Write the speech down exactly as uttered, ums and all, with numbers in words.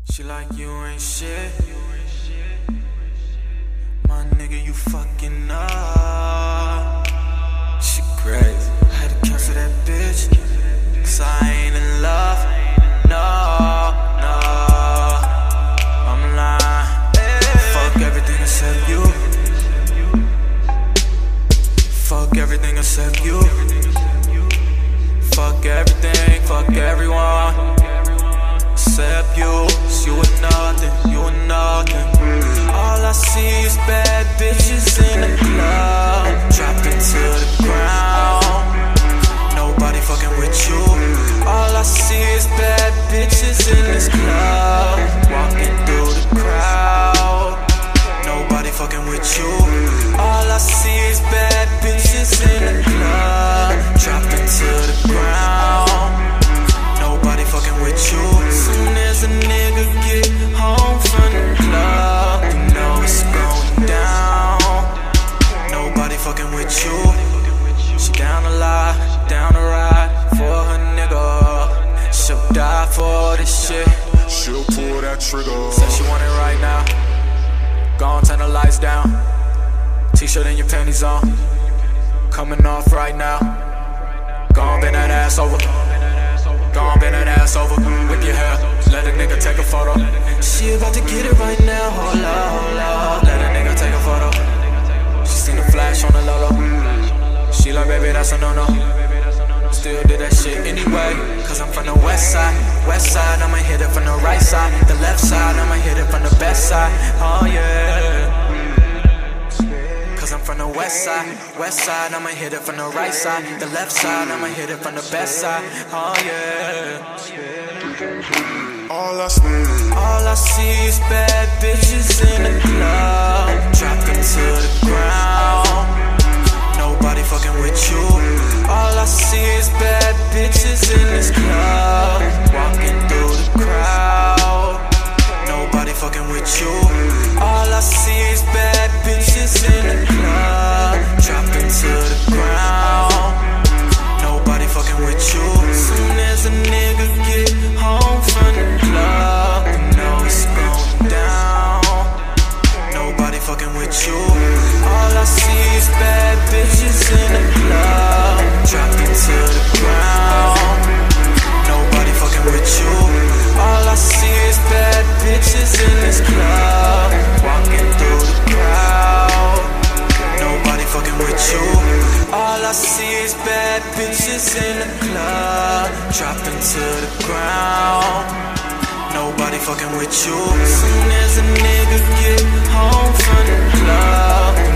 She like you ain't shit. My nigga, you fucking up. She crazy. I had to cancel that bitch, cause I ain't in love. No, no, I'm lying. Fuck everything except you. Fuck everything except you. Fuck everything, fuck everyone except you. You are nothing, you are nothing. All I see is bad bitches in the club, dropped into the ground. Nobody fucking with you. All I see is bad bitches in this club, walking through the crowd. Nobody fucking with you. All I see is bad bitches in the club, dropped into the ground. Nobody fucking with you. Soon as a nigga get home from the club, you know it's going down. Nobody fucking with you. She down to lie, down to ride for her nigga. She'll die for this shit. She'll pull that trigger. Said she want it right now. Gone, turn the lights down. T-shirt and your panties on, coming off right now. Gone, bend that ass over. Gone, bend that ass over. Whip your hair, let a nigga take a photo. She about to get it right now. Hold up, hold up, let a nigga take a photo. She seen the flash on the Lolo. She like, baby, that's a no-no. Still did that shit anyway, cause I'm from the west side. West side, I'ma hit it from the right side. The left side, I'ma hit it from the best side. Oh yeah. Cause I'm from the west side. West side, I'ma hit it from the right side. The left side, I'ma hit it from the best side. Oh yeah. All I see, All I see is bad bitches in the club, dropped into the ground. Nobody fucking with you. All I see is bad bitches in this club, walking through the crowd. Nobody fucking with you. All I see is bad bitches in the club, dropped into the ground. Nobody fucking with you. Soon as a nigga get home from the club, you know it's going down. Nobody fucking with you. All I see is bad bitches in the club, dropped into the ground. Nobody fucking with you. All I see is bad bitches in this club, walking through the crowd. Nobody fucking with you. All I see is bad bitches in the club, dropped into the ground. Nobody fucking with you. Soon as a nigga get home from the club,